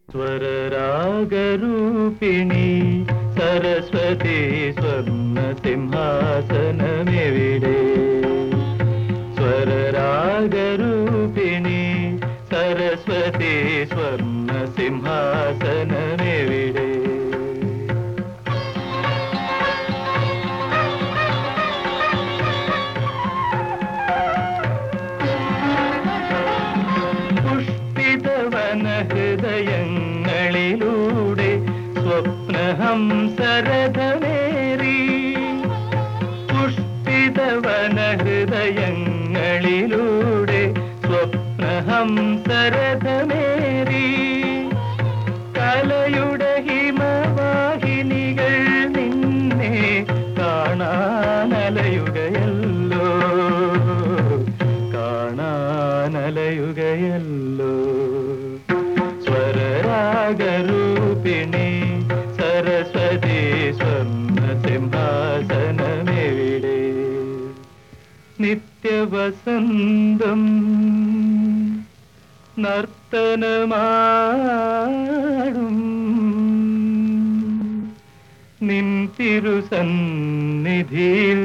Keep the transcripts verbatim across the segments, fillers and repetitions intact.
സ്വരരാഗരൂപിണി സരസ്വതി സ്വർണ്ണ സിംഹാസനമെവിടെ? സ്വരരാഗരൂപിണി സരസ്വതി സ്വർണ്ണ സിംഹാസനമെവിടെ? ഹൃദയങ്ങളിലൂടെ സ്വപ്നഹംസരഥമേറി, പുഷ്പിതവന ഹൃദയങ്ങളിലൂടെ സ്വപ്നഹംസരഥമേറി, കലയുടെ ഹിമവാഹിനികൾ നിന്നെ കാണാനലയുകയല്ലോ, കാണാനലയുകയല്ലോ. സ്വരരാഗരൂപിണി സരസ്വതി സ്വർണ്ണ സിംഹാസനമെവിടെ? നിത്യവസന്തം നർത്തനമാടും നിൻ തിരുസന്നിധിയിൽ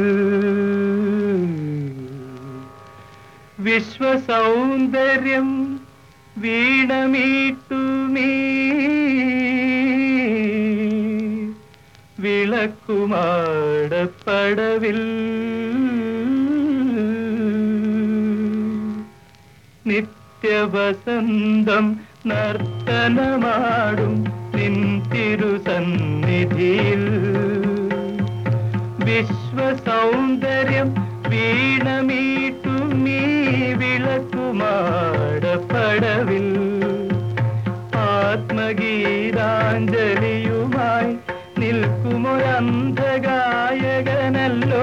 വിശ്വസൗന്ദര്യം വീണമീട്ടുമീ വിളക്കുമാടപ്പടവിൽ, നിത്യവസന്തം നർത്തനമാടും നിൻ തിരുസന്നിധിയിൽ വിശ്വസൗന്ദര്യം വീണമീട്ടുമീ വിളക്കുമാടപ്പടവിൽ. ആത്മഗീതാഞ്ജലിയുമായി നിൽക്കുമൊരന്ധഗായകനല്ലോ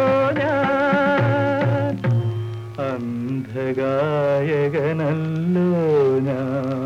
ഞാൻ, അന്ധഗായകനല്ലോ ഞാൻ.